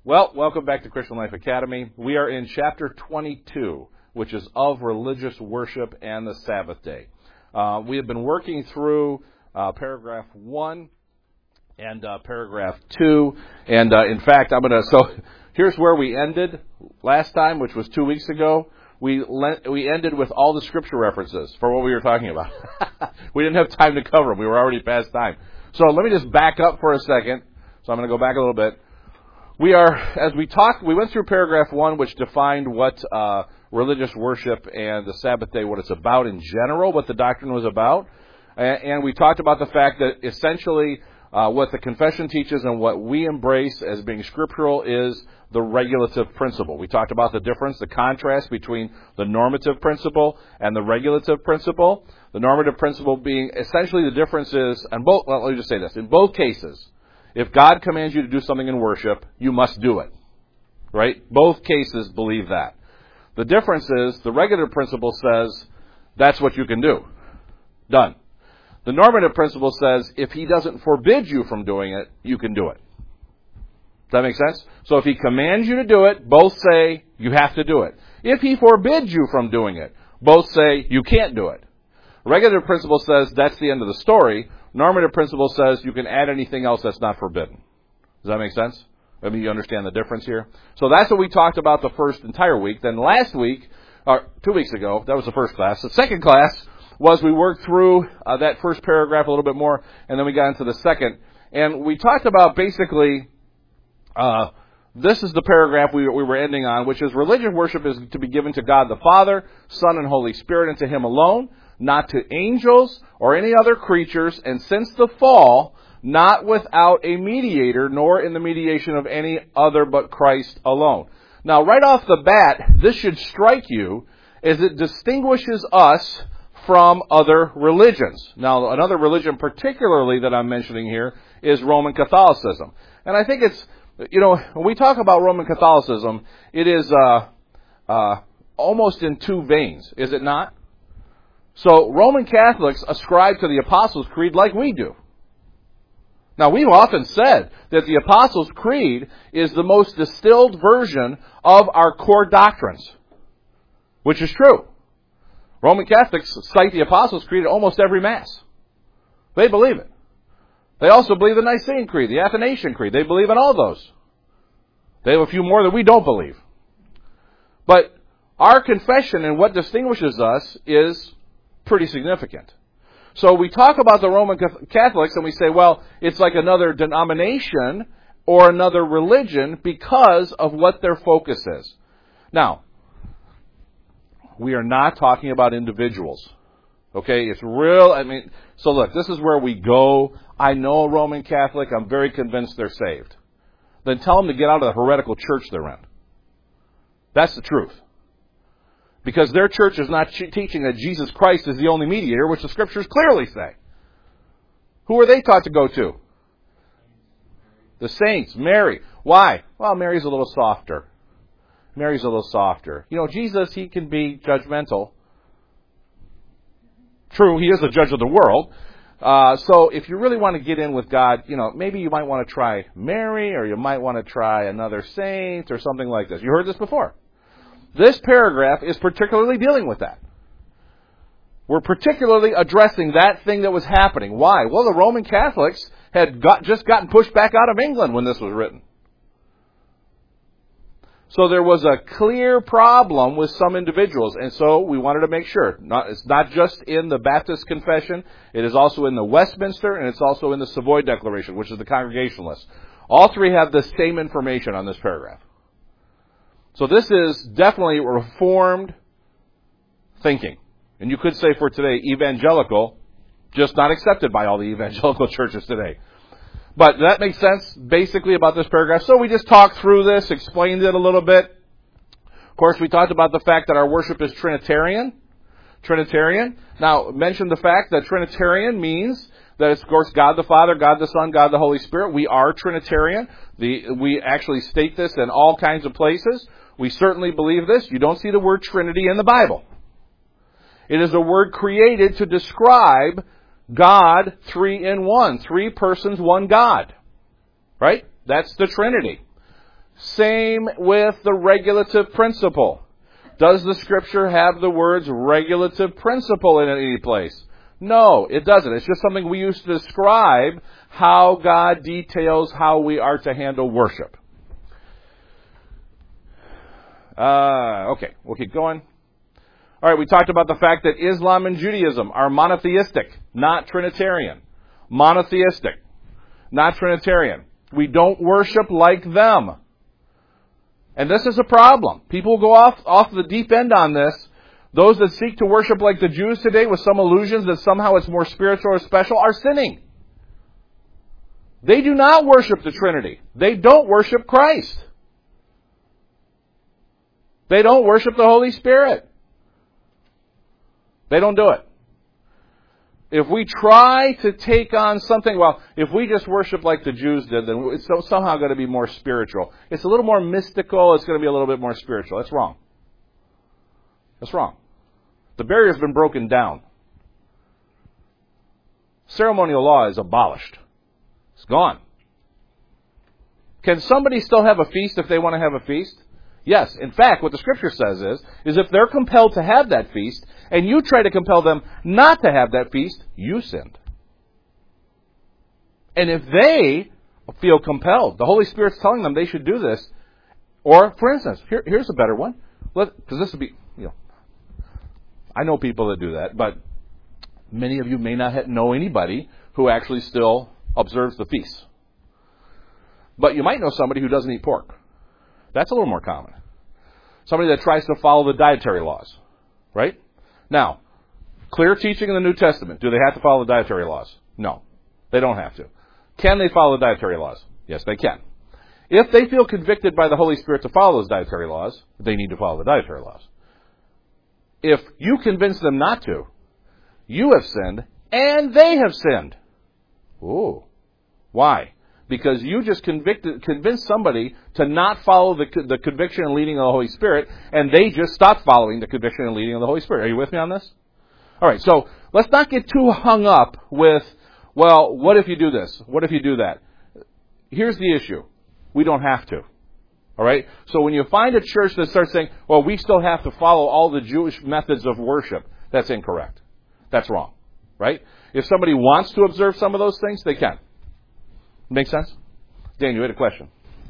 Well, welcome back to Christian Life Academy. We are in chapter 22, which is of religious worship and the Sabbath day. We have been working through paragraph 1 and paragraph 2. And in fact, so here's where we ended last time, which was 2 weeks ago. We ended with all the scripture references for what we were talking about. We didn't have time to cover them. We were already past time. So let me just back up for a second. So I'm going to go back a little bit. We went through paragraph 1, which defined what religious worship and the Sabbath day, what it's about in general, what the doctrine was about. And we talked about the fact that essentially what the confession teaches and what we embrace as being scriptural is the regulative principle. We talked about the difference, the contrast between the normative principle and the regulative principle. The normative principle being essentially the difference is, let me just say this, in both cases, if God commands you to do something in worship, you must do it. Right? Both cases believe that. The difference is the regulative principle says that's what you can do. Done. The normative principle says if he doesn't forbid you from doing it, you can do it. Does that make sense? So if he commands you to do it, both say you have to do it. If he forbids you from doing it, both say you can't do it. Regulative principle says that's the end of the story. Normative principle says you can add anything else that's not forbidden. Does that make sense? I mean, you understand the difference here? So that's what we talked about the first entire week. Then last week, or 2 weeks ago, that was the first class. The second class was we worked through that first paragraph a little bit more, and then we got into the second. And we talked about basically, this is the paragraph we were ending on, which is religious worship is to be given to God the Father, Son, and Holy Spirit, and to Him alone, not to angels or any other creatures, and since the fall, not without a mediator, nor in the mediation of any other but Christ alone. Now, right off the bat, this should strike you as it distinguishes us from other religions. Now, another religion particularly that I'm mentioning here is Roman Catholicism. And I think it's, when we talk about Roman Catholicism, it is almost in two veins, is it not? So Roman Catholics ascribe to the Apostles' Creed like we do. Now, we've often said that the Apostles' Creed is the most distilled version of our core doctrines, which is true. Roman Catholics cite the Apostles' Creed at almost every Mass. They believe it. They also believe the Nicene Creed, the Athanasian Creed. They believe in all those. They have a few more that we don't believe. But our confession and what distinguishes us is pretty significant. So we talk about the Roman Catholics and we say, well, it's like another denomination or another religion because of what their focus is. Now, we are not talking about individuals. Okay, it's real. So look, this is where we go. I know a Roman Catholic. I'm very convinced they're saved. Then tell them to get out of the heretical church they're in. That's the truth. Because their church is not teaching that Jesus Christ is the only mediator, which the Scriptures clearly say. Who are they taught to go to? The saints, Mary. Why? Well, Mary's a little softer. Mary's a little softer. Jesus, he can be judgmental. True, he is the judge of the world. So if you really want to get in with God, maybe you might want to try Mary, or you might want to try another saint, or something like this. You heard this before. This paragraph is particularly dealing with that. We're particularly addressing that thing that was happening. Why? Well, the Roman Catholics had just gotten pushed back out of England when this was written. So there was a clear problem with some individuals, and so we wanted to make sure. It's not just in the Baptist Confession, it is also in the Westminster, and it's also in the Savoy Declaration, which is the Congregationalists. All three have the same information on this paragraph. So this is definitely Reformed thinking. And you could say for today, evangelical, just not accepted by all the evangelical churches today. But that makes sense basically about this paragraph. So we just talked through this, explained it a little bit. Of course, we talked about the fact that our worship is Trinitarian. Now, mention the fact that Trinitarian means that it's, of course, God the Father, God the Son, God the Holy Spirit. We are Trinitarian. We actually state this in all kinds of places. We certainly believe this. You don't see the word Trinity in the Bible. It is a word created to describe God, 3 in 1. 3 persons, 1 God. Right? That's the Trinity. Same with the regulative principle. Does the Scripture have the words regulative principle in any place? No, it doesn't. It's just something we use to describe how God details how we are to handle worship. Okay, we'll keep going. All right, we talked about the fact that Islam and Judaism are monotheistic, not Trinitarian. Monotheistic, not Trinitarian. We don't worship like them. And this is a problem. People go off the deep end on this. Those that seek to worship like the Jews today with some illusions that somehow it's more spiritual or special are sinning. They do not worship the Trinity. They don't worship Christ. They don't worship the Holy Spirit. They don't do it. If we try to take on something, if we just worship like the Jews did, then it's somehow going to be more spiritual. It's a little more mystical. It's going to be a little bit more spiritual. That's wrong. That's wrong. The barrier's been broken down. Ceremonial law is abolished. It's gone. Can somebody still have a feast if they want to have a feast? Yes. In fact, what the Scripture says is if they're compelled to have that feast, and you try to compel them not to have that feast, you sinned. And if they feel compelled, the Holy Spirit's telling them they should do this, or, for instance, here's a better one, because this would be, I know people that do that, but many of you may not know anybody who actually still observes the feast. But you might know somebody who doesn't eat pork. That's a little more common. Somebody that tries to follow the dietary laws, right? Now, clear teaching in the New Testament. Do they have to follow the dietary laws? No, they don't have to. Can they follow the dietary laws? Yes, they can. If they feel convicted by the Holy Spirit to follow those dietary laws, they need to follow the dietary laws. If you convince them not to, you have sinned and they have sinned. Ooh. Why? Because you just convinced somebody to not follow the conviction and leading of the Holy Spirit, and they just stopped following the conviction and leading of the Holy Spirit. Are you with me on this? All right, so let's not get too hung up with, what if you do this? What if you do that? Here's the issue. We don't have to. All right? So when you find a church that starts saying, we still have to follow all the Jewish methods of worship, that's incorrect. That's wrong. Right? If somebody wants to observe some of those things, they can. Make sense? Dan, you had a question.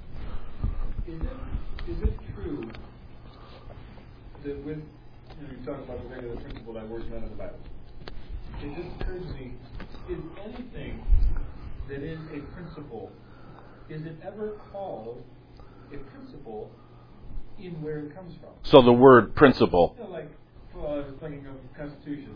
Is it true that when you talk about the regular principle that works none of the Bible, it just occurs to me, is anything that is a principle, is it ever called a principle in where it comes from? So the word principle. I was thinking of Constitution.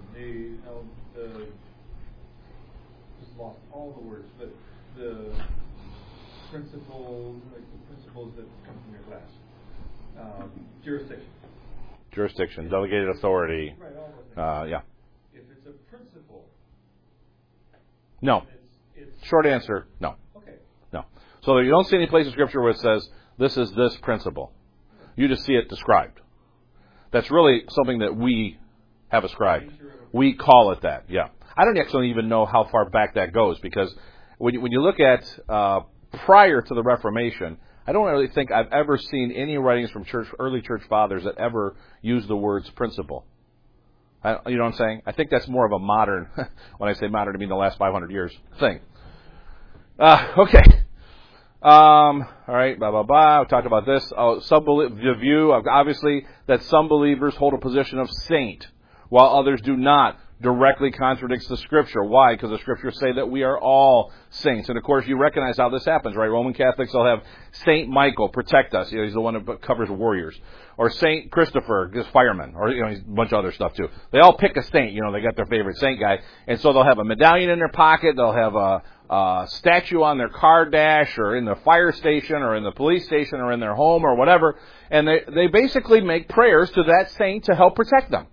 Just lost all the words, but the principles that come from your class. Jurisdiction, delegated authority. Right, all those things. Yeah. If it's a principle. No. It's Short answer, no. Okay. No. So you don't see any place in Scripture where it says, this is this principle. You just see it described. That's really something that we have ascribed. We call it that, yeah. I don't actually even know how far back that goes, because when you look at prior to the Reformation, I don't really think I've ever seen any writings from early church fathers that ever use the words principle. You know what I'm saying? I think that's more of a modern, when I say modern, I mean the last 500 years thing. Okay. All right, blah, blah, blah. We talked about this. The view, obviously, that some believers hold a position of saint, while others do not, directly contradicts the Scripture. Why? Because the Scriptures say that we are all saints. And, of course, you recognize how this happens, right? Roman Catholics will have Saint Michael, protect us. He's the one that covers warriors. Or Saint Christopher, just fireman. Or, he's a bunch of other stuff, too. They all pick a saint. They got their favorite saint guy. And so they'll have a medallion in their pocket. They'll have a statue on their car dash, or in the fire station, or in the police station, or in their home, or whatever. And they basically make prayers to that saint to help protect them.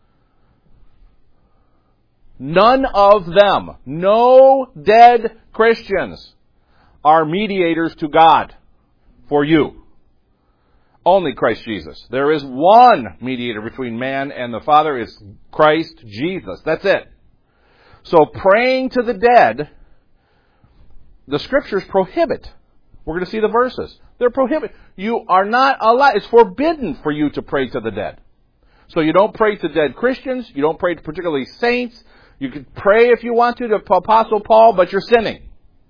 None of them, no dead Christians, are mediators to God for you. Only Christ Jesus. There is one mediator between man and the Father. It's Christ Jesus. That's it. So praying to the dead, the Scriptures prohibit. We're going to see the verses. They're prohibited. You are not allowed. It's forbidden for you to pray to the dead. So you don't pray to dead Christians. You don't pray to particularly saints. You could pray if you want to Apostle Paul, but you're sinning.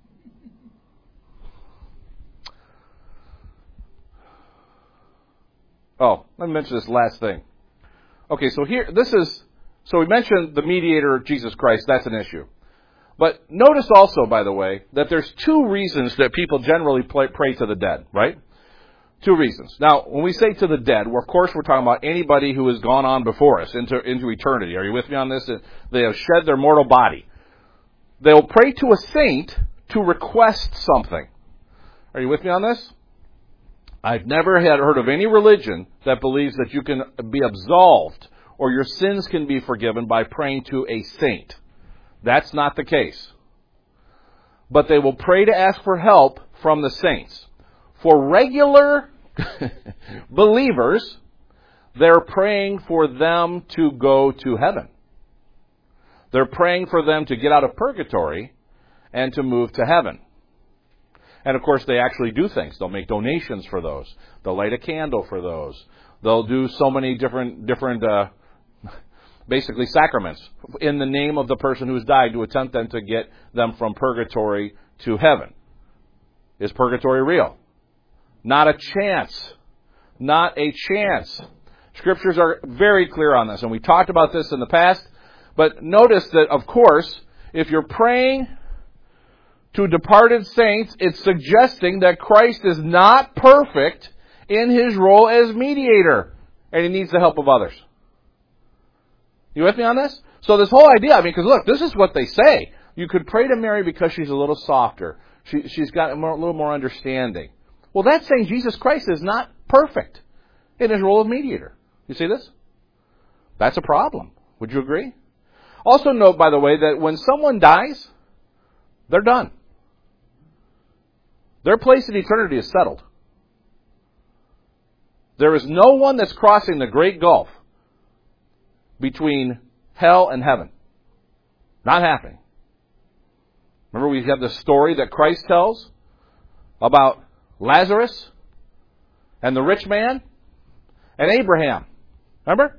Oh, let me mention this last thing. Okay, so we mentioned the mediator, Jesus Christ. That's an issue. But notice also, by the way, that there's two reasons that people generally pray to the dead, right? Two reasons. Now, when we say to the dead, of course we're talking about anybody who has gone on before us into eternity. Are you with me on this? They have shed their mortal body. They'll pray to a saint to request something. Are you with me on this? I've never heard of any religion that believes that you can be absolved or your sins can be forgiven by praying to a saint. That's not the case. But they will pray to ask for help from the saints. For regular believers, they're praying for them to go to heaven. They're praying for them to get out of purgatory and to move to heaven. And of course, they actually do things. They'll make donations for those. They'll light a candle for those. They'll do so many different basically sacraments in the name of the person who's died to attempt them to get them from purgatory to heaven. Is purgatory real? Not a chance. Not a chance. Scriptures are very clear on this, and we talked about this in the past. But notice that, of course, if you're praying to departed saints, it's suggesting that Christ is not perfect in his role as mediator, and he needs the help of others. You with me on this? So this whole idea, because look, this is what they say. You could pray to Mary because she's a little softer. She's got a little more understanding. Well, that's saying Jesus Christ is not perfect in his role of mediator. You see this? That's a problem. Would you agree? Also note, by the way, that when someone dies, they're done. Their place in eternity is settled. There is no one that's crossing the great gulf between hell and heaven. Not happening. Remember, we have the story that Christ tells about Lazarus and the rich man and Abraham. Remember?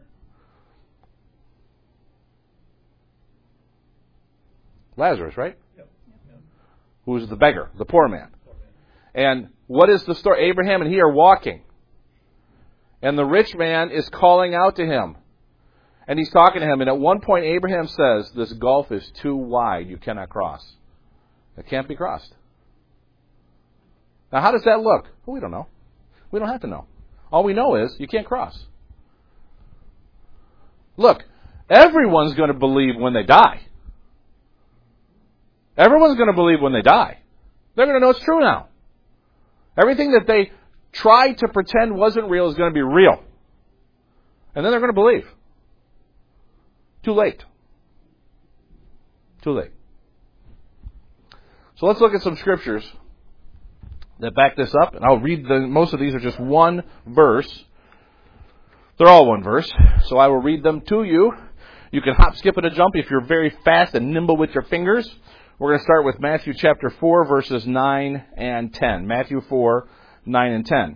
Lazarus, right? Yep. Who's the beggar, the poor man. And what is the story? Abraham and he are walking. And the rich man is calling out to him. And he's talking to him. And at one point, Abraham says, this gulf is too wide. You cannot cross. It can't be crossed. Now, how does that look? Well, we don't know. We don't have to know. All we know is you can't cross. Look, everyone's going to believe when they die. Everyone's going to believe when they die. They're going to know it's true now. Everything that they tried to pretend wasn't real is going to be real. And then they're going to believe. Too late. Too late. So let's look at some scriptures that back this up. And I'll read most of these are just one verse. They're all one verse. So I will read them to you. You can hop, skip, and a jump if you're very fast and nimble with your fingers. We're going to start with Matthew chapter 4, verses 9 and 10. Matthew 4, 9 and 10.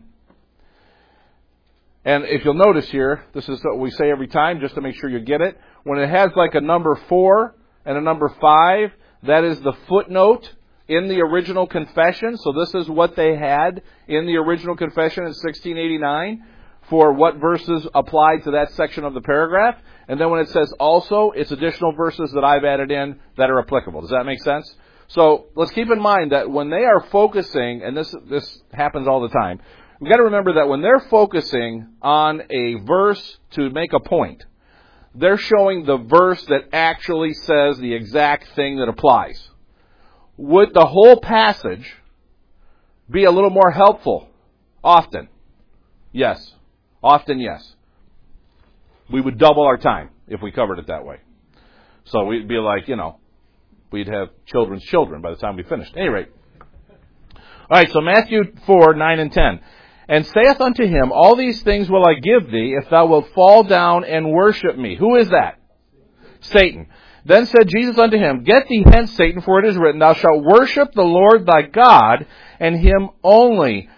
And if you'll notice here, this is what we say every time, just to make sure you get it. When it has like a number 4 and a number 5, that is the footnote in the original confession. So this is what they had in the original confession in 1689 for what verses applied to that section of the paragraph. And then when it says also, it's additional verses that I've added in that are applicable. Does that make sense? So let's keep in mind that when they are focusing, and this happens all the time, we've got to remember that when they're focusing on a verse to make a point, they're showing the verse that actually says the exact thing that applies. Would the whole passage be a little more helpful? Often. Yes. Often, yes. We would double our time if we covered it that way. So we'd be like, we'd have children's children by the time we finished. At any rate. All right, so Matthew 4, 9 and 10. And saith unto him, all these things will I give thee, if thou wilt fall down and worship me. Who is that? Satan. Then said Jesus unto him, get thee hence, Satan, for it is written, thou shalt worship the Lord thy God, and him only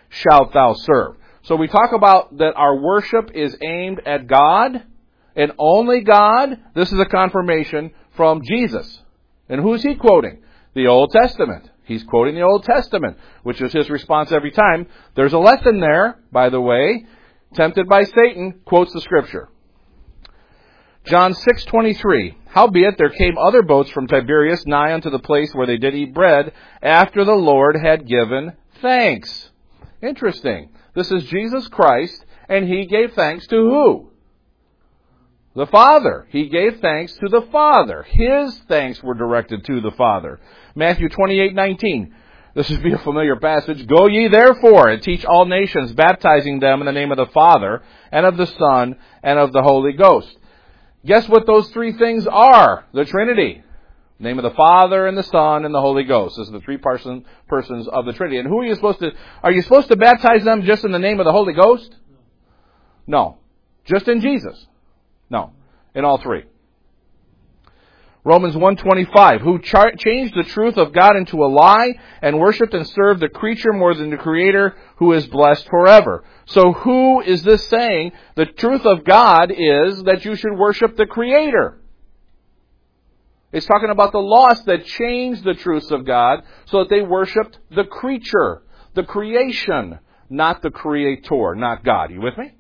shalt thou serve. So we talk about that our worship is aimed at God and only God. This is a confirmation from Jesus. And who's he quoting? The Old Testament. He's quoting the Old Testament, which is his response every time. There's a lesson there, by the way. Tempted by Satan, quotes the Scripture. John 6:23. Howbeit there came other boats from Tiberias nigh unto the place where they did eat bread, after the Lord had given thanks. Interesting. This is Jesus Christ, and he gave thanks to who? The Father. He gave thanks to the Father. His thanks were directed to the Father. Matthew 28:19. This would be a familiar passage. Go ye therefore and teach all nations, baptizing them in the name of the Father, and of the Son, and of the Holy Ghost. Guess what those three things are? The Trinity. The name of the Father, and the Son, and the Holy Ghost. This is the three persons of the Trinity. And who are you supposed to baptize them just in the name of the Holy Ghost? No. Just in Jesus? No. In all three. Romans 1:25, who changed the truth of God into a lie and worshipped and served the creature more than the Creator, who is blessed forever. So who is this saying? The truth of God is that you should worship the Creator. It's talking about the lost that changed the truths of God so that they worshipped the creature, the creation, not the Creator, not God. You with me?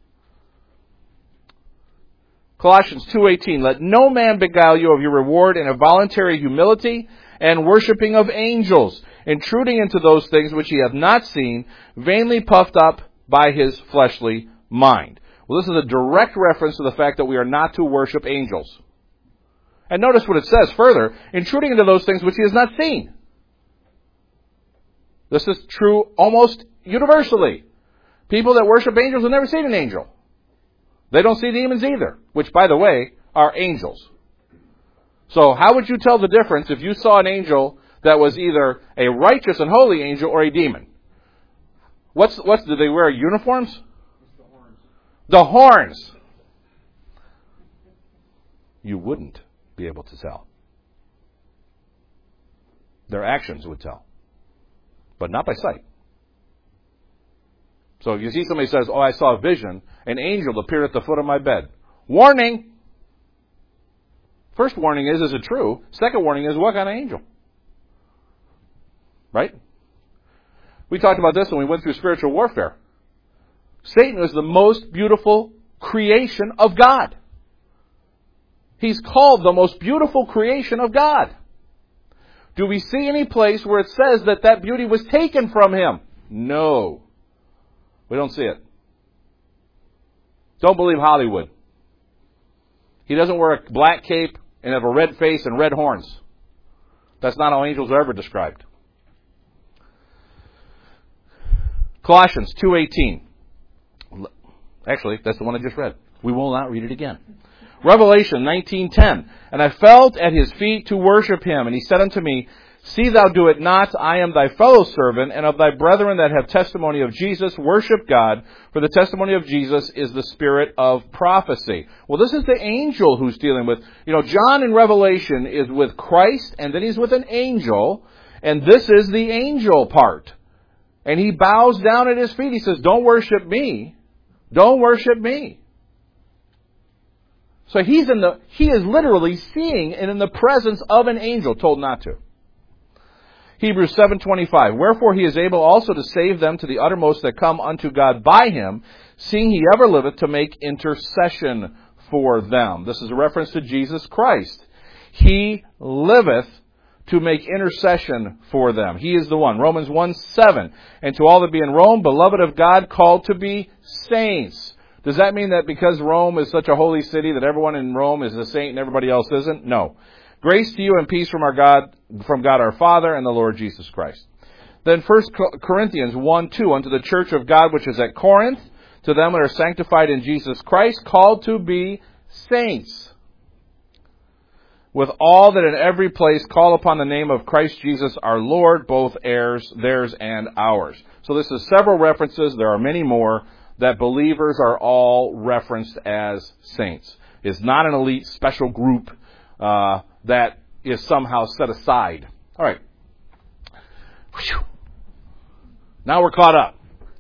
Colossians 2:18, let no man beguile you of your reward in a voluntary humility and worshipping of angels, intruding into those things which he hath not seen, vainly puffed up by his fleshly mind. Well, this is a direct reference to the fact that we are not to worship angels. And notice what it says further, intruding into those things which he has not seen. This is true almost universally. People that worship angels have never seen an angel. They don't see demons either, which, by the way, are angels. So how would you tell the difference if you saw an angel that was either a righteous and holy angel or a demon? Do they wear uniforms? The horns. You wouldn't be able to tell. Their actions would tell. But not by sight. So if you see somebody says, I saw a vision, an angel appeared at the foot of my bed. Warning! First warning is it true? Second warning is, what kind of angel? Right? We talked about this when we went through spiritual warfare. Satan is the most beautiful creation of God. He's called the most beautiful creation of God. Do we see any place where it says that beauty was taken from him? No. We don't see it. Don't believe Hollywood. He doesn't wear a black cape and have a red face and red horns. That's not how angels are ever described. Colossians 2:18. Actually, that's the one I just read. We will not read it again. Revelation 19:10. And I fell at his feet to worship him, and he said unto me, See thou do it not, I am thy fellow servant, and of thy brethren that have testimony of Jesus, worship God, for the testimony of Jesus is the spirit of prophecy. Well, this is the angel who's dealing with, John in Revelation is with Christ, and then he's with an angel, and this is the angel part. And he bows down at his feet. He says, don't worship me. Don't worship me. So he is literally seeing and in the presence of an angel, told not to. Hebrews 7:25. Wherefore he is able also to save them to the uttermost that come unto God by him, seeing he ever liveth to make intercession for them. This is a reference to Jesus Christ. He liveth to make intercession for them. He is the one. Romans 1:7. And to all that be in Rome, beloved of God, called to be saints. Does that mean that because Rome is such a holy city that everyone in Rome is a saint and everybody else isn't? No. Grace to you and peace from God our Father and the Lord Jesus Christ. Then 1 Corinthians 1:2, unto the church of God which is at Corinth, to them that are sanctified in Jesus Christ, called to be saints. With all that in every place call upon the name of Christ Jesus our Lord, both heirs, theirs and ours. So this is several references, there are many more, that believers are all referenced as saints. It's not an elite special group that is somehow set aside. All right. Whew. Now we're caught up.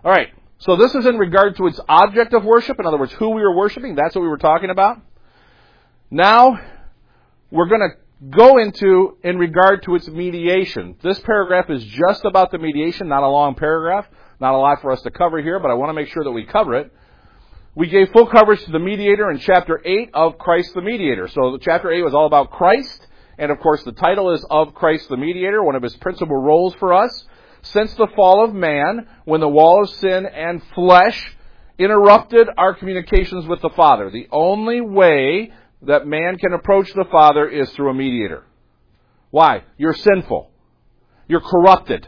All right. So this is in regard to its object of worship. In other words, who we were worshiping. That's what we were talking about. Now, we're going to go into in regard to its mediation. This paragraph is just about the mediation, not a long paragraph. Not a lot for us to cover here, but I want to make sure that we cover it. We gave full coverage to the mediator in chapter 8 of Christ the Mediator. So chapter 8 was all about Christ. And of course, the title is Of Christ the Mediator, one of his principal roles for us. Since the fall of man, when the wall of sin and flesh interrupted our communications with the Father, the only way that man can approach the Father is through a mediator. Why? You're sinful. You're corrupted.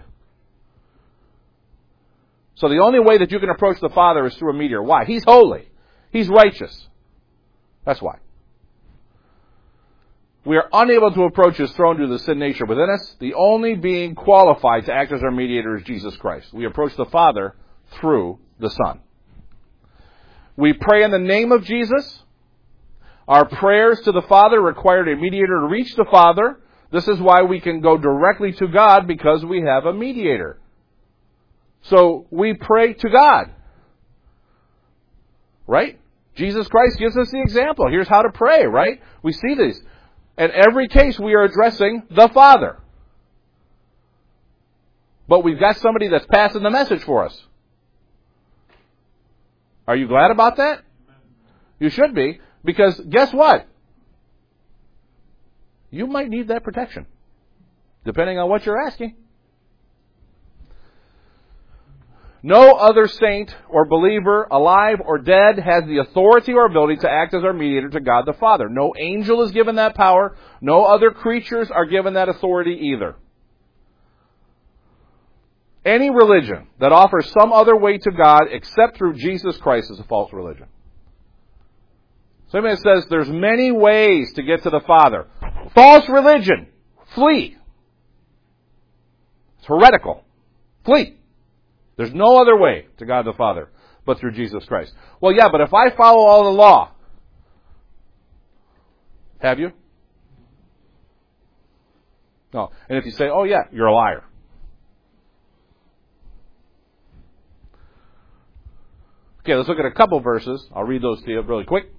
So the only way that you can approach the Father is through a mediator. Why? He's holy. He's righteous. That's why. We are unable to approach his throne due to the sin nature within us. The only being qualified to act as our mediator is Jesus Christ. We approach the Father through the Son. We pray in the name of Jesus. Our prayers to the Father required a mediator to reach the Father. This is why we can go directly to God, because we have a mediator. So we pray to God. Right? Jesus Christ gives us the example. Here's how to pray, right? We see these. In every case, we are addressing the Father. But we've got somebody that's passing the message for us. Are you glad about that? You should be, because guess what? You might need that protection, depending on what you're asking. No other saint or believer, alive or dead, has the authority or ability to act as our mediator to God the Father. No angel is given that power. No other creatures are given that authority either. Any religion that offers some other way to God except through Jesus Christ is a false religion. Somebody says there's many ways to get to the Father. False religion. Flee. It's heretical. Flee. There's no other way to God the Father but through Jesus Christ. Well, yeah, but if I follow all the law, have you? No. And if you say, oh yeah, you're a liar. Okay, let's look at a couple verses. I'll read those to you really quick.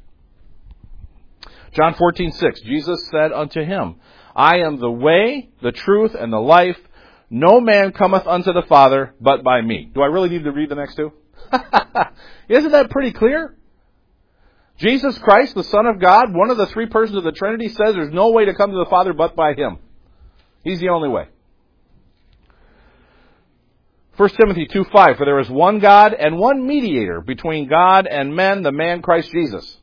John 14:6, Jesus said unto him, I am the way, the truth, and the life. No man cometh unto the Father but by me. Do I really need to read the next two? Isn't that pretty clear? Jesus Christ, the Son of God, one of the three persons of the Trinity, says there's no way to come to the Father but by him. He's the only way. 1 Timothy 2:5, for there is one God and one mediator between God and men, the man Christ Jesus.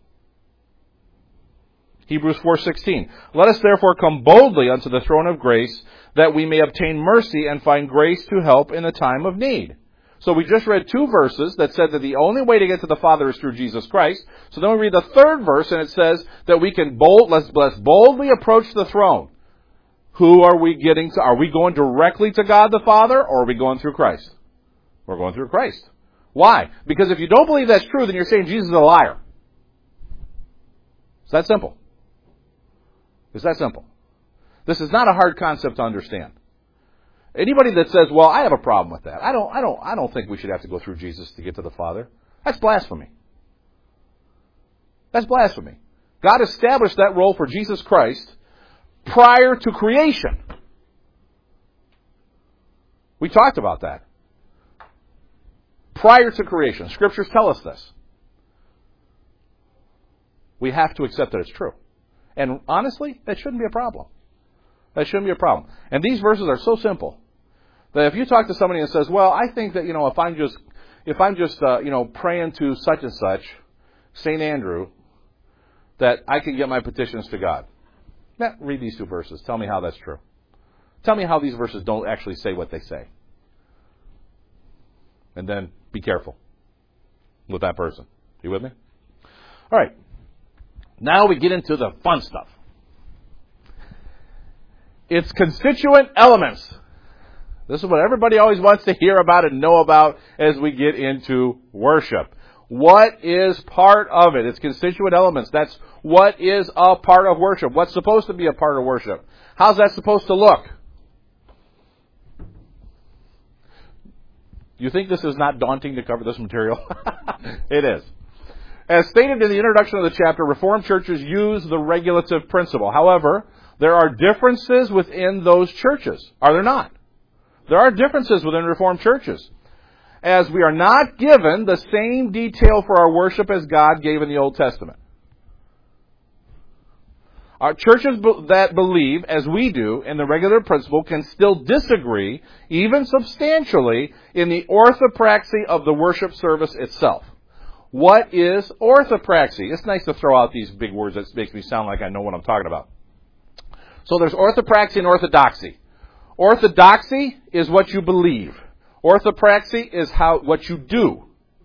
Hebrews 4:16, let us therefore come boldly unto the throne of grace, that we may obtain mercy and find grace to help in the time of need. So we just read two verses that said that the only way to get to the Father is through Jesus Christ. So then we read the third verse, and it says that we can let's boldly approach the throne. Who are we getting to? Are we going directly to God the Father, or are we going through Christ? We're going through Christ. Why? Because if you don't believe that's true, then you're saying Jesus is a liar. It's that simple. It's that simple. This is not a hard concept to understand. Anybody that says, well, I have a problem with that. I don't think we should have to go through Jesus to get to the Father. That's blasphemy. That's blasphemy. God established that role for Jesus Christ prior to creation. We talked about that. Prior to creation. Scriptures tell us this. We have to accept that it's true. And honestly, that shouldn't be a problem. That shouldn't be a problem. And these verses are so simple that if you talk to somebody and says, well, I think that, if I'm just praying to such and such, St. Andrew, that I can get my petitions to God. Now, read these two verses. Tell me how that's true. Tell me how these verses don't actually say what they say. And then be careful with that person. You with me? All right. Now we get into the fun stuff. It's constituent elements. This is what everybody always wants to hear about and know about as we get into worship. What is part of it? It's constituent elements. That's what is a part of worship. What's supposed to be a part of worship? How's that supposed to look? You think this is not daunting to cover this material? It is. As stated in the introduction of the chapter, Reformed churches use the regulative principle. However, there are differences within those churches. Are there not? There are differences within Reformed churches, as we are not given the same detail for our worship as God gave in the Old Testament. Our churches that believe, as we do, in the regular principle can still disagree, even substantially, in the orthopraxy of the worship service itself. What is orthopraxy? It's nice to throw out these big words that makes me sound like I know what I'm talking about. So there's orthopraxy and orthodoxy. Orthodoxy is what you believe. Orthopraxy is what you do.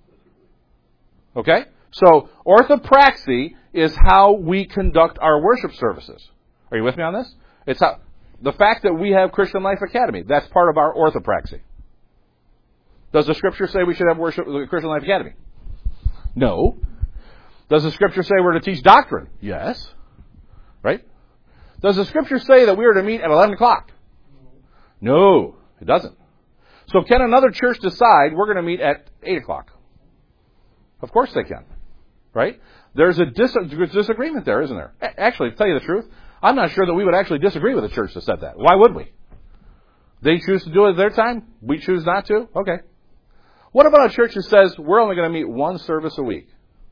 Okay? So orthopraxy is how we conduct our worship services. Are you with me on this? It's how the fact that we have Christian Life Academy, that's part of our orthopraxy. Does the Scripture say we should have worship at Christian Life Academy? No. Does the Scripture say we're to teach doctrine? Yes. Right? Does the Scripture say that we are to meet at 11 o'clock? No, it doesn't. So can another church decide we're going to meet at 8 o'clock? Of course they can. Right? There's a disagreement there, isn't there? Actually, to tell you the truth, I'm not sure that we would actually disagree with a church that said that. Why would we? They choose to do it at their time. We choose not to? Okay. What about a church that says we're only going to meet one service a week?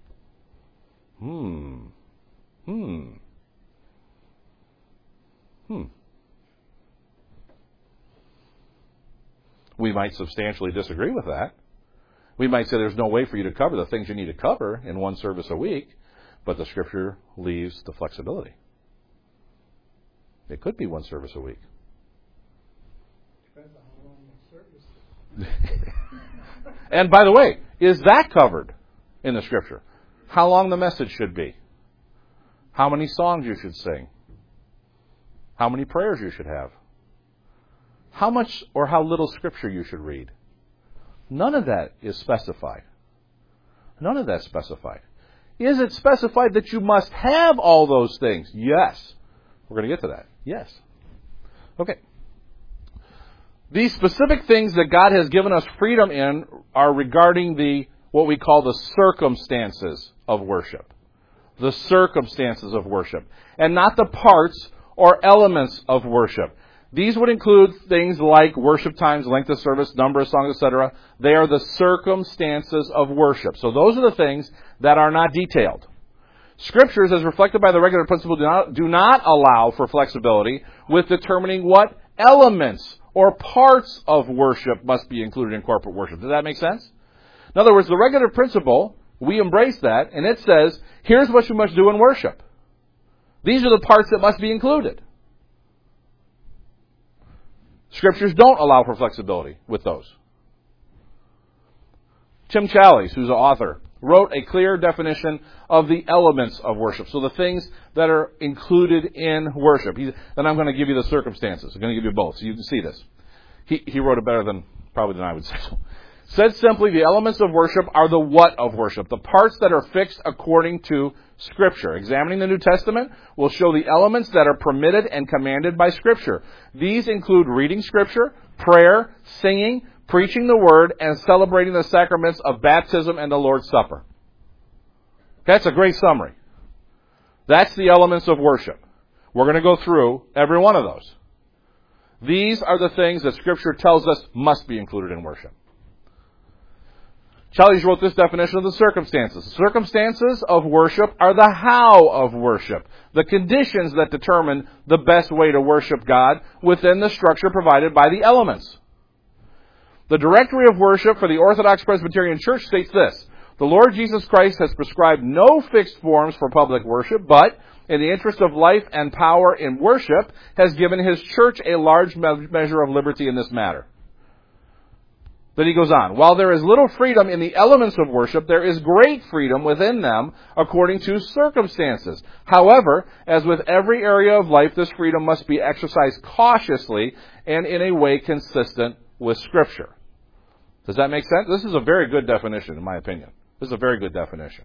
We might substantially disagree with that. We might say there's no way for you to cover the things you need to cover in one service a week, but the Scripture leaves the flexibility. It could be one service a week. Depends on how long the service is. And by the way, is that covered in the Scripture? How long the message should be? How many songs you should sing? How many prayers you should have? How much or how little Scripture you should read? None of that is specified. None of that's specified. Is it specified that you must have all those things? Yes. We're going to get to that. Yes. Okay. These specific things that God has given us freedom in are regarding what we call the circumstances of worship. The circumstances of worship. And not the parts or elements of worship. These would include things like worship times, length of service, number of songs, etc. They are the circumstances of worship. So those are the things that are not detailed. Scriptures, as reflected by the regular principle, do not allow for flexibility with determining what elements or parts of worship must be included in corporate worship. Does that make sense? In other words, the regular principle, we embrace that, and it says, here's what you must do in worship. These are the parts that must be included. Scriptures don't allow for flexibility with those. Tim Challies, who's an author, wrote a clear definition of the elements of worship. So the things that are included in worship. Then I'm going to give you the circumstances. I'm going to give you both so you can see this. He wrote it better than I would say. Said simply, the elements of worship are the what of worship, the parts that are fixed according to Scripture. Examining the New Testament will show the elements that are permitted and commanded by Scripture. These include reading Scripture, prayer, singing, preaching the Word, and celebrating the sacraments of baptism and the Lord's Supper. That's a great summary. That's the elements of worship. We're going to go through every one of those. These are the things that Scripture tells us must be included in worship. Challies wrote this definition of the circumstances. The circumstances of worship are the how of worship, the conditions that determine the best way to worship God within the structure provided by the elements. The Directory of Worship for the Orthodox Presbyterian Church states this: the Lord Jesus Christ has prescribed no fixed forms for public worship, but, in the interest of life and power in worship, has given His church a large measure of liberty in this matter. Then he goes on, while there is little freedom in the elements of worship, there is great freedom within them according to circumstances. However, as with every area of life, this freedom must be exercised cautiously and in a way consistent with Scripture. Does that make sense? This is a very good definition, in my opinion. This is a very good definition.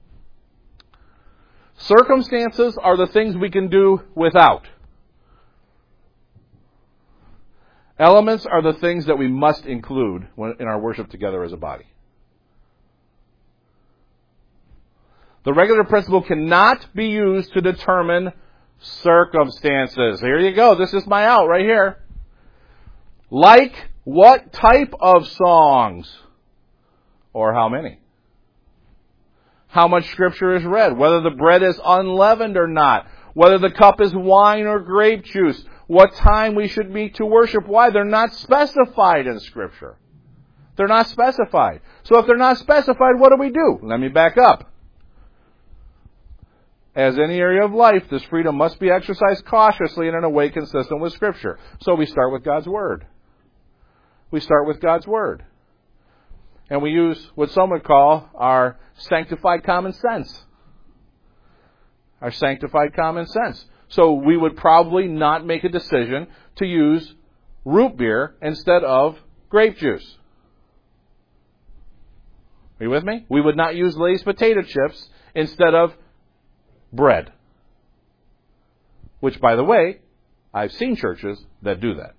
Circumstances are the things we can do without. Elements are the things that we must include in our worship together as a body. The regular principle cannot be used to determine circumstances. Here you go. This is my out right here. Like what type of songs? Or how many? How much Scripture is read? Whether the bread is unleavened or not? Whether the cup is wine or grape juice? What time we should meet to worship? Why? They're not specified in Scripture. They're not specified. So if they're not specified, what do? Let me back up. As any area of life, this freedom must be exercised cautiously and in a way consistent with Scripture. So we start with God's Word. We start with God's Word. And we use what some would call our sanctified common sense. Our sanctified common sense. So we would probably not make a decision to use root beer instead of grape juice. Are you with me? We would not use Lay's potato chips instead of bread. Which, by the way, I've seen churches that do that.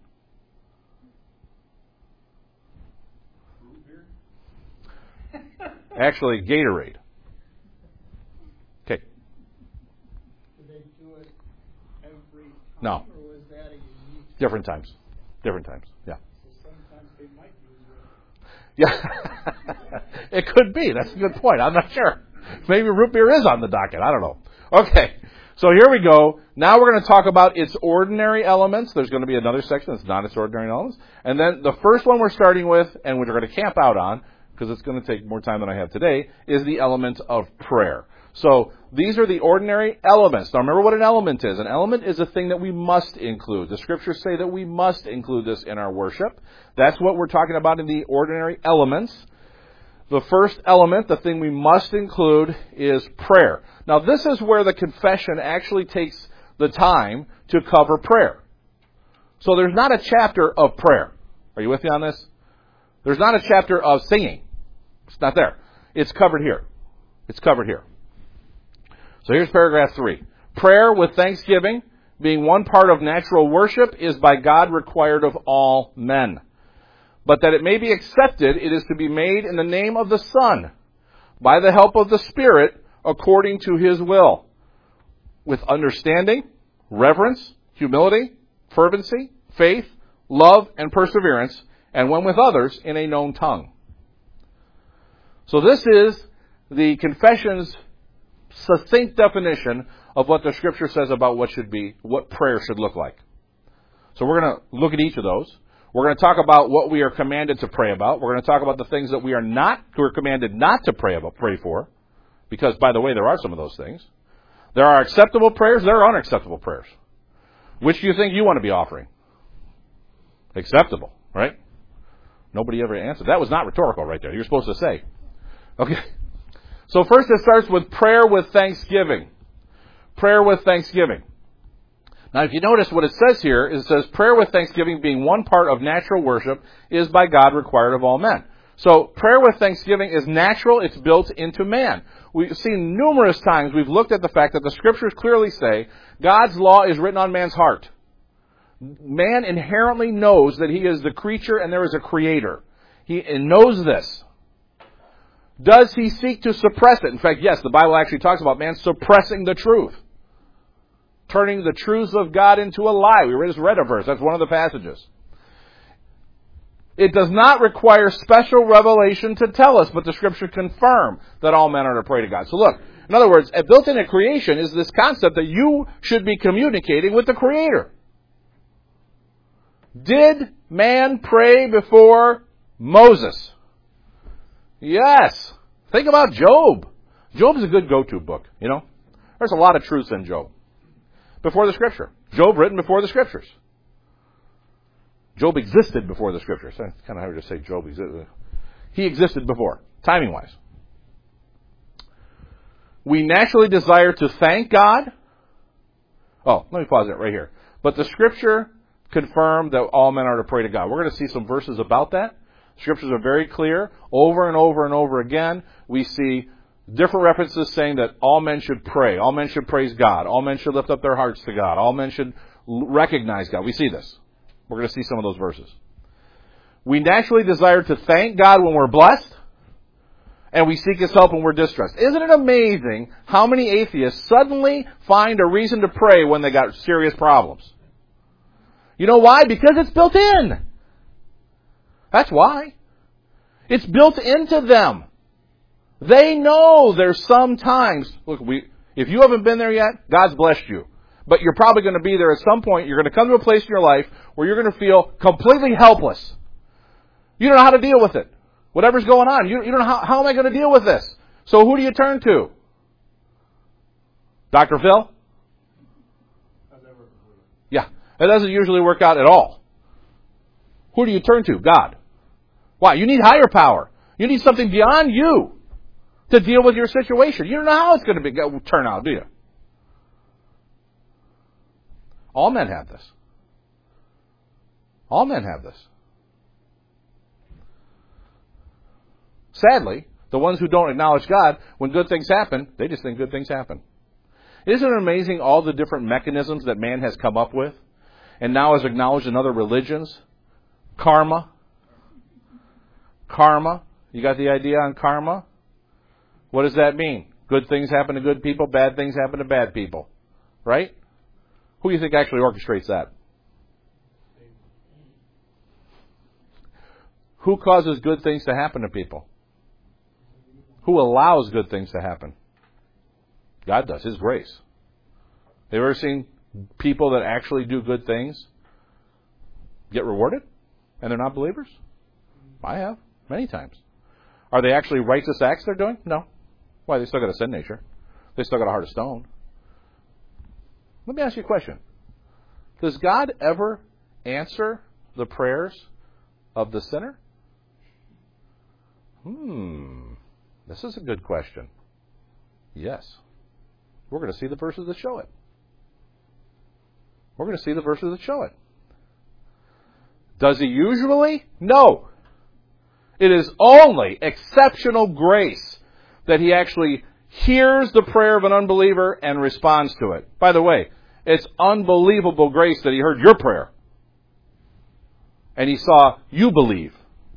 Actually, Gatorade. Okay. Do they do it every time? No. Or was that a unique? Different times. Yeah. So sometimes they might use it. Yeah. It could be. That's a good point. I'm not sure. Maybe root beer is on the docket. I don't know. Okay. So here we go. Now we're going to talk about its ordinary elements. There's going to be another section that's not its ordinary elements. And then the first one we're starting with, and we're going to camp out on, because it's going to take more time than I have today, is the element of prayer. So these are the ordinary elements. Now remember what an element is. An element is a thing that we must include. The Scriptures say that we must include this in our worship. That's what we're talking about in the ordinary elements. The first element, the thing we must include, is prayer. Now this is where the confession actually takes the time to cover prayer. So there's not a chapter of prayer. Are you with me on this? There's not a chapter of singing. It's not there. It's covered here. It's covered here. So here's paragraph 3. Prayer with thanksgiving, being one part of natural worship, is by God required of all men. But that it may be accepted, it is to be made in the name of the Son, by the help of the Spirit, according to His will, with understanding, reverence, humility, fervency, faith, love, and perseverance, and when with others, in a known tongue. So this is the confession's succinct definition of what the Scripture says about what prayer should look like. So we're going to look at each of those. We're going to talk about what we are commanded to pray about. We're going to talk about the things that we're commanded not to pray for. Because, by the way, there are some of those things. There are acceptable prayers, there are unacceptable prayers. Which do you think you want to be offering? Acceptable, right? Nobody ever answered. That was not rhetorical right there. You're supposed to say. Okay. So first it starts with prayer with thanksgiving. Prayer with thanksgiving. Now if you notice what it says here, it says prayer with thanksgiving, being one part of natural worship, is by God required of all men. So prayer with thanksgiving is natural. It's built into man. We've seen numerous times, we've looked at the fact that the Scriptures clearly say God's law is written on man's heart. Man inherently knows that he is the creature and there is a creator. He knows this. Does he seek to suppress it? In fact, yes, the Bible actually talks about man suppressing the truth. Turning the truths of God into a lie. We just read a verse. That's one of the passages. It does not require special revelation to tell us, but the Scripture confirm that all men are to pray to God. So look, in other words, built into creation is this concept that you should be communicating with the Creator. Did man pray before Moses? Yes. Think about Job. Job's a good go-to book, you know. There's a lot of truths in Job. Before the Scripture. Job written before the Scriptures. Job existed before the Scriptures. It's kind of hard to say Job existed. He existed before, timing-wise. We naturally desire to thank God. Oh, let me pause it right here. But the Scripture confirmed that all men are to pray to God. We're going to see some verses about that. Scriptures are very clear. Over and over and over again, we see different references saying that all men should pray. All men should praise God. All men should lift up their hearts to God. All men should recognize God. We see this. We're going to see some of those verses. We naturally desire to thank God when we're blessed, and we seek His help when we're distressed. Isn't it amazing how many atheists suddenly find a reason to pray when they got serious problems? You know why? Because it's built in. That's why. It's built into them. They know there's some times, look, if you haven't been there yet, God's blessed you. But you're probably going to be there at some point. You're going to come to a place in your life where you're going to feel completely helpless. You don't know how to deal with it. Whatever's going on, you don't know how am I going to deal with this? So who do you turn to? Dr. Phil? Yeah. It doesn't usually work out at all. Who do you turn to? God. Why? You need higher power. You need something beyond you to deal with your situation. You don't know how it's going to turn out, do you? All men have this. All men have this. Sadly, the ones who don't acknowledge God, when good things happen, they just think good things happen. Isn't it amazing all the different mechanisms that man has come up with and now is acknowledged in other religions? Karma. Karma. You got the idea on karma? What does that mean? Good things happen to good people, bad things happen to bad people. Right? Who do you think actually orchestrates that? Who causes good things to happen to people? Who allows good things to happen? God does. His grace. Have you ever seen people that actually do good things get rewarded and they're not believers? I have, many times. Are they actually righteous acts they're doing? No. Why? They still got a sin nature. They still got a heart of stone. Let me ask you a question. Does God ever answer the prayers of the sinner? This is a good question. Yes. We're going to see the verses that show it. We're going to see the verses that show it. Does He usually? No. It is only exceptional grace that He actually hears the prayer of an unbeliever and responds to it. By the way, it's unbelievable grace that He heard your prayer. And He saw you believe.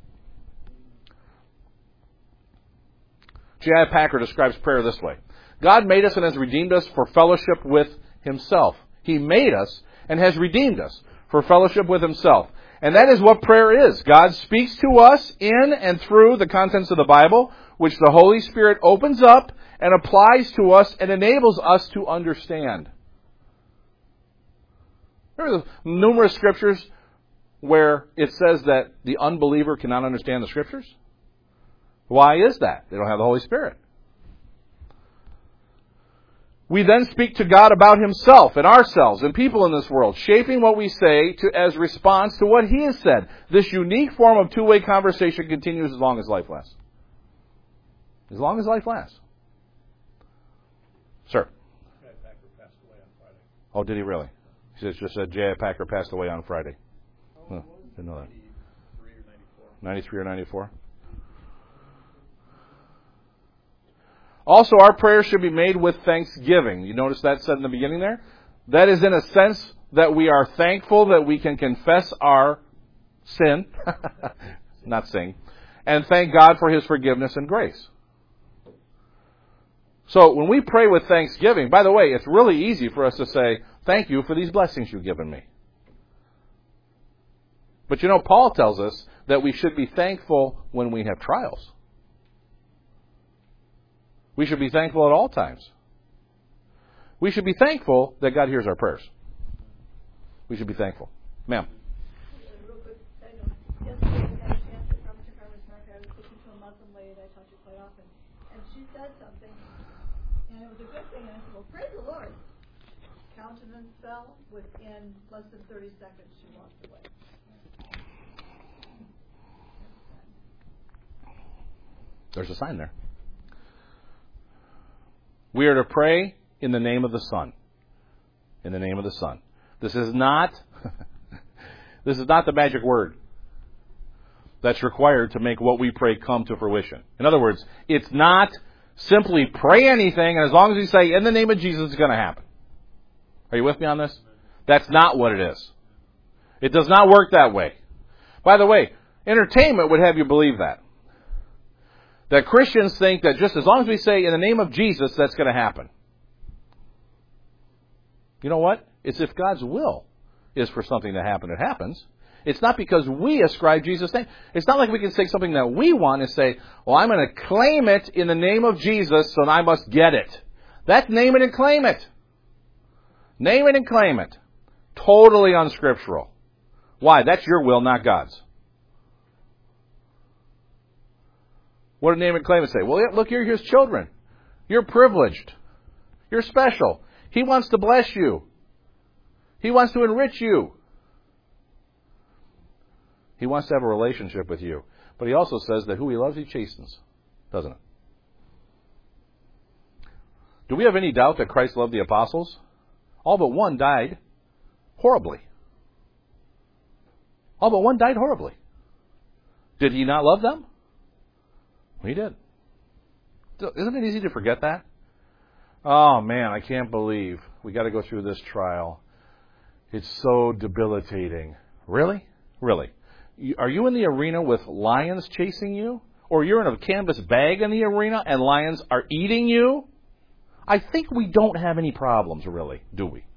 J.I. Packer describes prayer this way. God made us and has redeemed us for fellowship with Himself. He made us and has redeemed us for fellowship with Himself. And that is what prayer is. God speaks to us in and through the contents of the Bible, which the Holy Spirit opens up and applies to us and enables us to understand. Remember the numerous scriptures where it says that the unbeliever cannot understand the scriptures? Why is that? They don't have the Holy Spirit. We then speak to God about Himself and ourselves and people in this world, shaping what we say as response to what He has said. This unique form of two-way conversation continues as long as life lasts. As long as life lasts. Sir? J.I. Packer passed away on Friday. Oh, did he really? He just said J.I. Packer passed away on Friday. Didn't know that. 93 or 94. Also, our prayers should be made with thanksgiving. You notice that said in the beginning there? That is in a sense that we are thankful that we can confess our sin, not sing, and thank God for His forgiveness and grace. So when we pray with thanksgiving, by the way, it's really easy for us to say, thank you for these blessings you've given me. But you know, Paul tells us that we should be thankful when we have trials. We should be thankful at all times. We should be thankful that God hears our prayers. We should be thankful. Ma'am. Real quick, I know yesterday I had a chance at Farmers Market. I was listening to a Muslim lady I talk to quite often, and she said something, and it was a good thing. And I said, "Well, praise the Lord." Countenance fell within less than 30 seconds. She walked away. There's a sign there. We are to pray in the name of the Son. In the name of the Son. This is not the magic word that's required to make what we pray come to fruition. In other words, it's not simply pray anything, and as long as you say, in the name of Jesus, it's going to happen. Are you with me on this? That's not what it is. It does not work that way. By the way, entertainment would have you believe that. That Christians think that just as long as we say in the name of Jesus, that's going to happen. You know what? It's if God's will is for something to happen, it happens. It's not because we ascribe Jesus' name. It's not like we can say something that we want and say, well, I'm going to claim it in the name of Jesus, so I must get it. That's name it and claim it. Name it and claim it. Totally unscriptural. Why? That's your will, not God's. What did name and claim it say? Well, look, you're His children. You're privileged. You're special. He wants to bless you. He wants to enrich you. He wants to have a relationship with you. But He also says that who He loves, He chastens. Doesn't it? Do we have any doubt that Christ loved the apostles? All but one died horribly. All but one died horribly. Did He not love them? He did. Isn't it easy to forget that? Oh man, I can't believe we got to go through this trial. It's so debilitating. Really? Really? Are you in the arena with lions chasing you? Or you're in a canvas bag in the arena and lions are eating you? I think we don't have any problems, really, do we?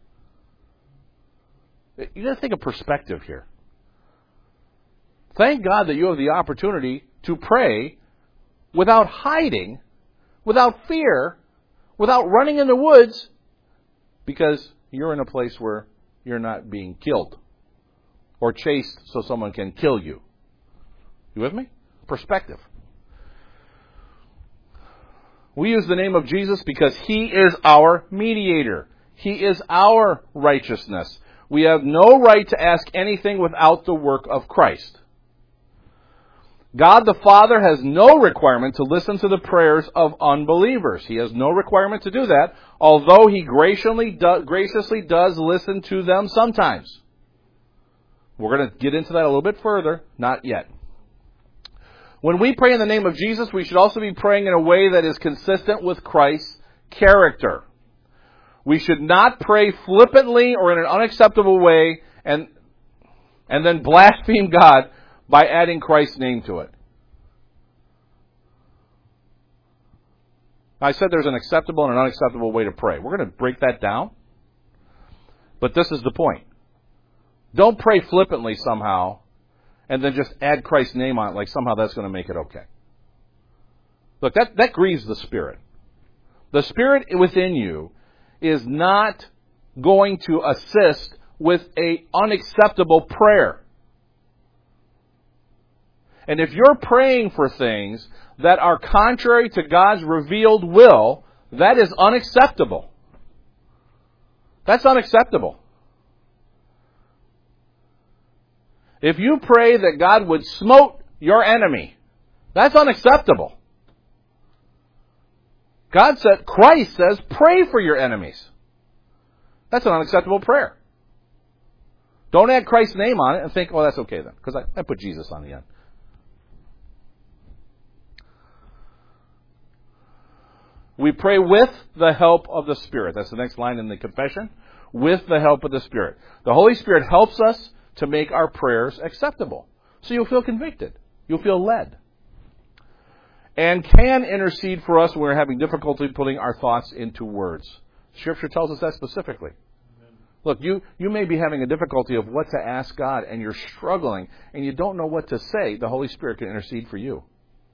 You got to think of perspective here. Thank God that you have the opportunity to pray without hiding, without fear, without running in the woods, because you're in a place where you're not being killed or chased so someone can kill you. You with me? Perspective. We use the name of Jesus because He is our mediator. He is our righteousness. We have no right to ask anything without the work of Christ. God the Father has no requirement to listen to the prayers of unbelievers. He has no requirement to do that, although He graciously does listen to them sometimes. We're going to get into that a little bit further. Not yet. When we pray in the name of Jesus, we should also be praying in a way that is consistent with Christ's character. We should not pray flippantly or in an unacceptable way and then blaspheme God by adding Christ's name to it. I said there's an acceptable and an unacceptable way to pray. We're going to break that down. But this is the point. Don't pray flippantly somehow and then just add Christ's name on it like somehow that's going to make it okay. Look, that grieves the Spirit. The Spirit within you is not going to assist with an unacceptable prayer. And if you're praying for things that are contrary to God's revealed will, that is unacceptable. That's unacceptable. If you pray that God would smote your enemy, that's unacceptable. Christ says, pray for your enemies. That's an unacceptable prayer. Don't add Christ's name on it and think, oh, that's okay then, because I put Jesus on the end. We pray with the help of the Spirit. That's the next line in the confession. With the help of the Spirit. The Holy Spirit helps us to make our prayers acceptable. So you'll feel convicted. You'll feel led. And can intercede for us when we're having difficulty putting our thoughts into words. Scripture tells us that specifically. Amen. Look, you may be having a difficulty of what to ask God, and you're struggling, and you don't know what to say. The Holy Spirit can intercede for you.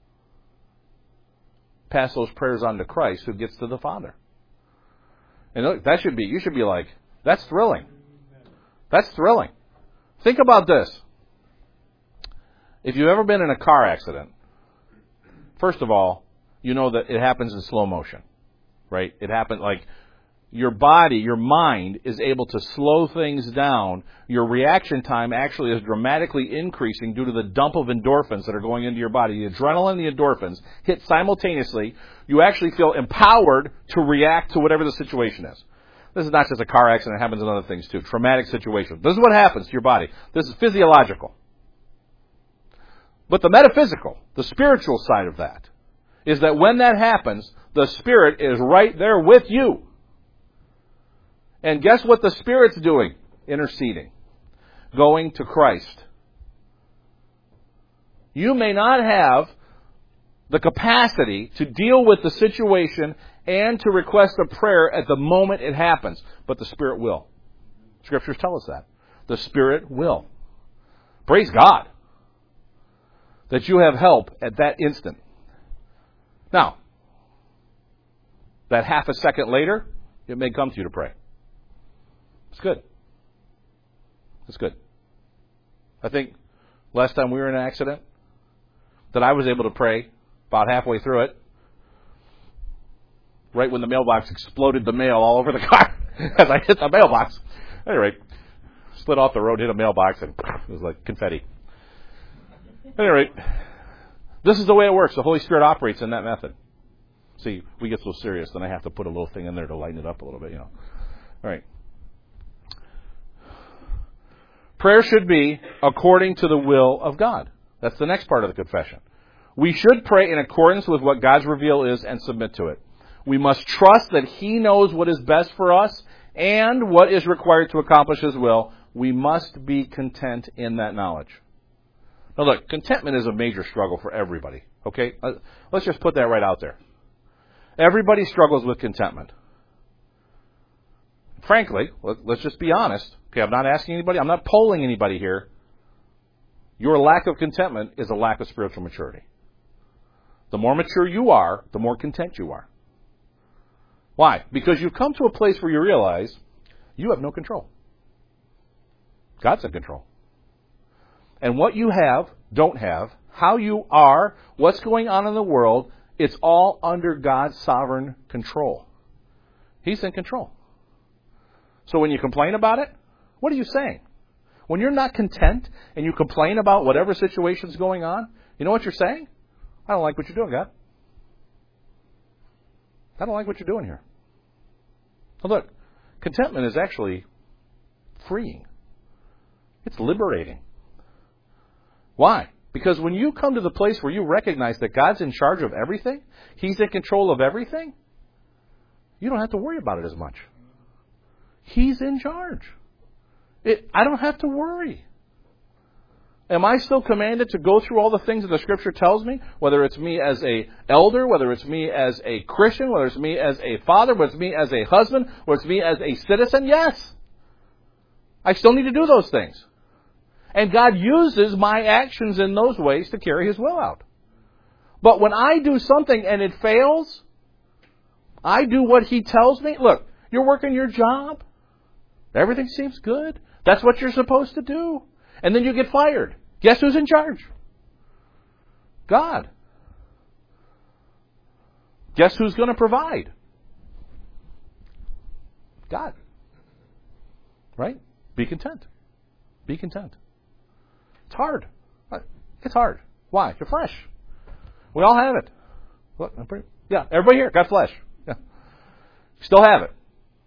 Pass those prayers on to Christ, who gets to the Father. And look, you should be like, that's thrilling. That's thrilling. Think about this. If you've ever been in a car accident, first of all, you know that it happens in slow motion, right? It happens like your body, your mind is able to slow things down. Your reaction time actually is dramatically increasing due to the dump of endorphins that are going into your body. The adrenaline and the endorphins hit simultaneously. You actually feel empowered to react to whatever the situation is. This is not just a car accident. It happens in other things too. Traumatic situations. This is what happens to your body. This is physiological. But the metaphysical, the spiritual side of that, is that when that happens, the Spirit is right there with you. And guess what the Spirit's doing? Interceding. going to Christ. You may not have the capacity to deal with the situation and to request a prayer at the moment it happens, but the Spirit will. Scriptures tell us that. The Spirit will. Praise God that you have help at that instant. Now, that half a second later, it may come to you to pray. It's good. It's good. I think last time we were in an accident, that I was able to pray about halfway through it, right when the mailbox exploded the mail all over the car as I hit the mailbox. Anyway, slid off the road, hit a mailbox, and it was like confetti. Anyway, this is the way it works. The Holy Spirit operates in that method. See, we get so serious, then I have to put a little thing in there to lighten it up a little bit, All right. Prayer should be according to the will of God. That's the next part of the confession. We should pray in accordance with what God's reveal is and submit to it. We must trust that He knows what is best for us and what is required to accomplish His will. We must be content in that knowledge. Now look, contentment is a major struggle for everybody. Okay? Let's just put that right out there. Everybody struggles with contentment. Frankly, let's just be honest. Okay, I'm not asking anybody, I'm not polling anybody here. Your lack of contentment is a lack of spiritual maturity. The more mature you are, the more content you are. Why? Because you've come to a place where you realize you have no control. God's in control. And what you have, don't have, how you are, what's going on in the world, it's all under God's sovereign control. He's in control. So when you complain about it, what are you saying? When you're not content and you complain about whatever situation's going on, you know what you're saying? I don't like what you're doing, God. I don't like what you're doing here. Well, look, contentment is actually freeing. It's liberating. Why? Because when you come to the place where you recognize that God's in charge of everything, He's in control of everything, you don't have to worry about it as much. He's in charge. I don't have to worry. Am I still commanded to go through all the things that the Scripture tells me? Whether it's me as a elder, whether it's me as a Christian, whether it's me as a father, whether it's me as a husband, whether it's me as a citizen? Yes. I still need to do those things. And God uses my actions in those ways to carry His will out. But when I do something and it fails, I do what He tells me. Look, you're working your job. Everything seems good. That's what you're supposed to do. And then you get fired. Guess who's in charge? God. Guess who's going to provide? God. Right? Be content. Be content. It's hard. It's hard. Why? Your flesh. We all have it. What? Yeah, everybody here got flesh. Yeah. Still have it.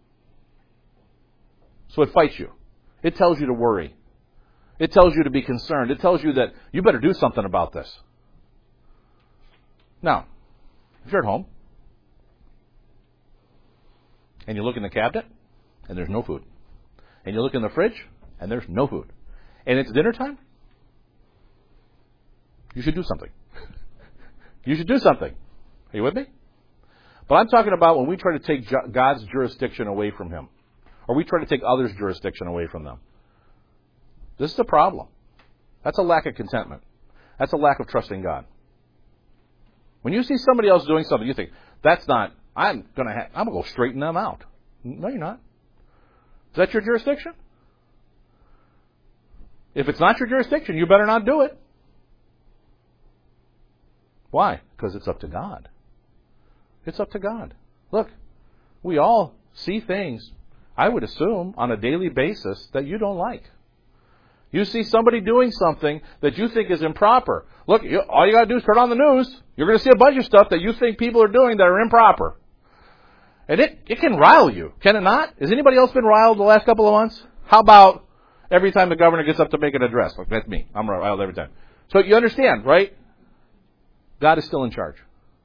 So it fights you. It tells you to worry. It tells you to be concerned. It tells you that you better do something about this. Now, if you're at home and you look in the cabinet and there's no food, and you look in the fridge and there's no food, and it's dinner time, you should do something. You should do something. Are you with me? But I'm talking about when we try to take God's jurisdiction away from Him, or we try to take others' jurisdiction away from them. This is a problem. That's a lack of contentment. That's a lack of trusting God. When you see somebody else doing something, you think, that's not, I'm going to go straighten them out. No, you're not. Is that your jurisdiction? If it's not your jurisdiction, you better not do it. Why? Because it's up to God. It's up to God. Look, we all see things, I would assume, on a daily basis that you don't like. You see somebody doing something that you think is improper. Look, all you got to do is turn on the news. You're going to see a bunch of stuff that you think people are doing that are improper. And it can rile you, can it not? Has anybody else been riled the last couple of months? How about every time the governor gets up to make an address? Look, that's me. I'm riled every time. So you understand, right? God is still in charge.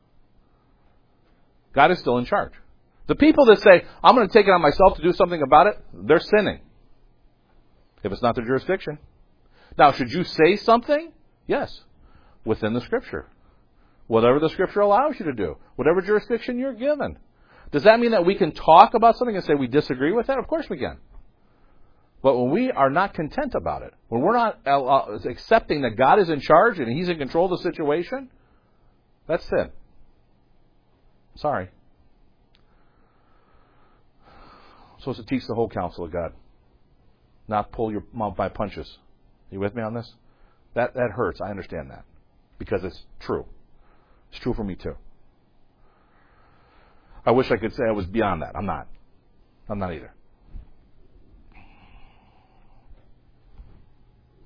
God is still in charge. The people that say, I'm going to take it on myself to do something about it, they're sinning. if it's not their jurisdiction. Now, should you say something? Yes, within the Scripture. Whatever the Scripture allows you to do. Whatever jurisdiction you're given. Does that mean that we can talk about something and say we disagree with that? Of course we can. But when we are not content about it, when we're not accepting that God is in charge and He's in control of the situation, that's sin. Sorry. I'm supposed to teach the whole counsel of God, not pull your mouth by punches. You with me on this? That hurts. I understand that because it's true. It's true for me too. I wish I could say I was beyond that. I'm not. I'm not either.